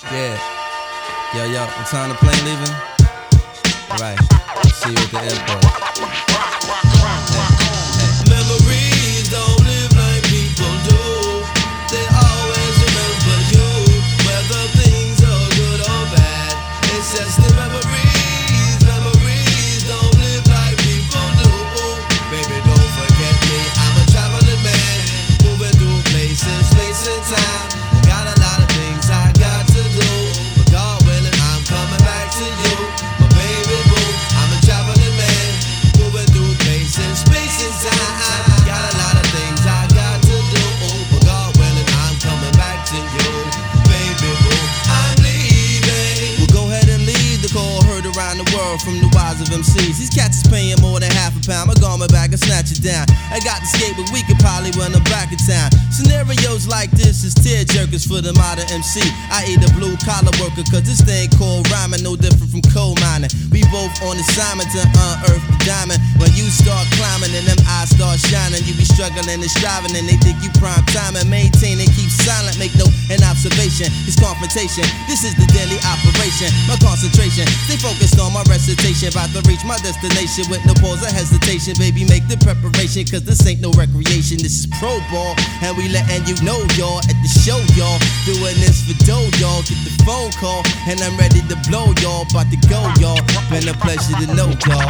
Yeah. Yo, what time the plane leaving? Right. See you at the airport. Hey. Memories don't live like people do. They always remember you, whether things are good or bad. It's just the memories. Memories don't live like people do. Baby, don't forget me. I'm a traveling man, moving through places, space and time. Got a lot of things I got to do, but God willing, I'm coming back to you. My baby boo, I'm a traveling man, moving through places, space and time. Got a lot of things I got to do, but God willing, I'm coming back to you. Baby boo, I'm leaving. Well, go ahead and leave the call heard around the world from the wise of MCs. These cats is paying more than half a pound. My garment bag and snatch it down. I got the skate, but we could probably run them back in town. Scenarios like this is tear jerkers for the modern MC. I eat a blue collar worker, cause this thing called rhyming no different from coal mining. We both on assignment to unearth the diamond. When you start climbing and them eyes start shining, you be struggling and striving and they think you prime time and maintain and keep silent. Make note and observation, it's confrontation. This is the daily operation. My concentration, stay focused on my recitation. About to reach my destination with no pause or hesitation. Baby, make the preparation, cause this ain't no recreation. This is pro ball, and we letting you know, y'all, at the show, y'all. Doing this for dough, y'all. Get the phone call, and I'm ready to blow, y'all. About to go, y'all. Been a pleasure to know, y'all.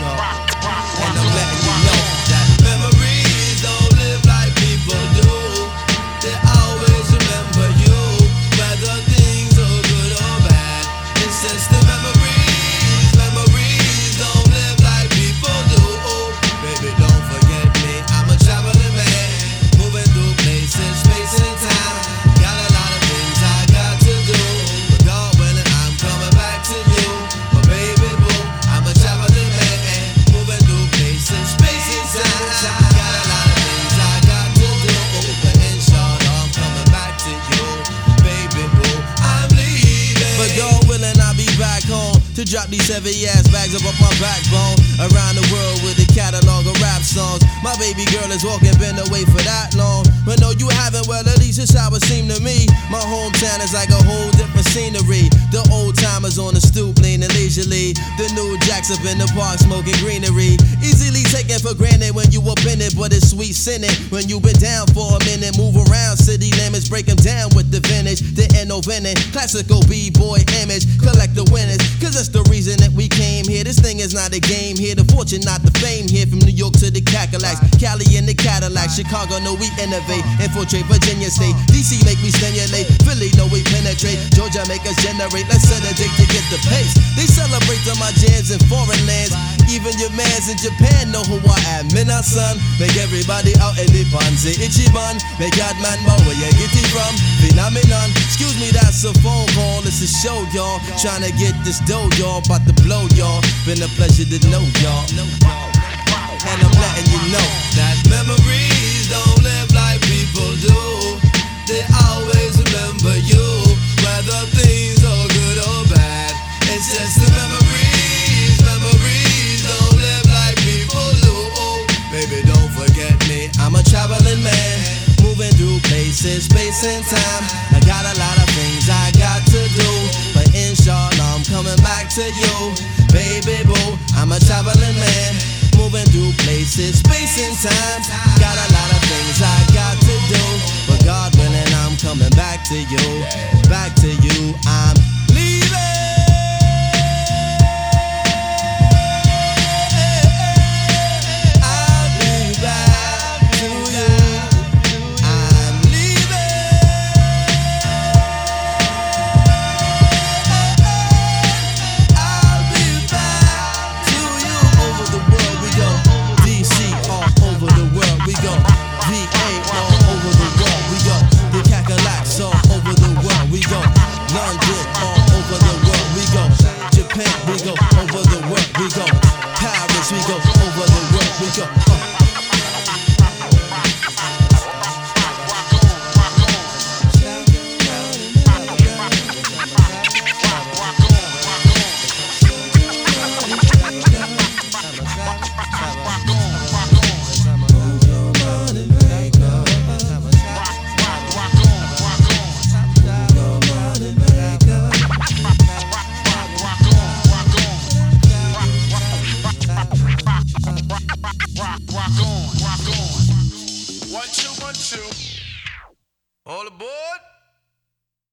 And I'm letting you know that Memories don't live like people do. They always remember you, whether things are good or bad. It's just the memories. Memories don't live like people do. Baby, don't forget me. I'm a traveling man, moving through places, space and time. Got a lot of things I got to do, but God willing, I'm coming back to you. But baby boo, I'm a traveling man, moving through places, space and time. Got a lot of things I got to do, but inshallah, I'm coming back to you. Baby boo, I'm leaving. but God willing, I'll be back home to drop these heavy ass bags up my backbone. Around the world with a catalog of rap songs. My baby girl is walking, been away for that long. But no, you haven't, well, at least it's how it seemed to me. My hometown is like a whole different scenery. The old timers on the stoop, leaning leisurely. The new jacks up in the park, smoking greenery. Easily taken for granted when you up in it, but it's sweet sinning when you been down for a minute. Move around city limits, break them down with the vintage. The no winning, classical b-boy image. Collect the winners, cause that's the reason that we came here. This thing is not a game here. The fortune, not the fame here. From New York to the Cadillacs, Cali in the Cadillac, Chicago, know we innovate. Infiltrate Virginia State, DC make me stimulate. Philly, know we penetrate. Georgia make us generate. Let's set a date to get the pace. They celebrate on my jams in foreign lands. Even your mans in Japan know who I am. Mina son, make everybody out in the panze Ichiban. Make God man know where you get it from. Phenomenon, excuse me, that's a phone call. It's a show, y'all. Trying to get this dough, y'all. About to blow, y'all. Been a pleasure to know, y'all. And I'm letting you know that memories don't live like people do. They always remember you, whether things are good or bad. It's just the memories. Memories don't live like people do. Baby, don't forget me. I'm a traveling man, moving through places, space and time. I got a lot of things I got to do, but inshallah I'm coming back to you. Baby boo, I'm a traveling man, moving through places, space and time. Got a lot of things I got to do, but God willing, I'm coming back to you. Back to you, I'm leaving. I'll be back to you. I'm leaving. I'll be back to you. Over the world we go. DC all over the world we go. VA all over the world we go. The Cadillacs all over the world we go. London all All aboard.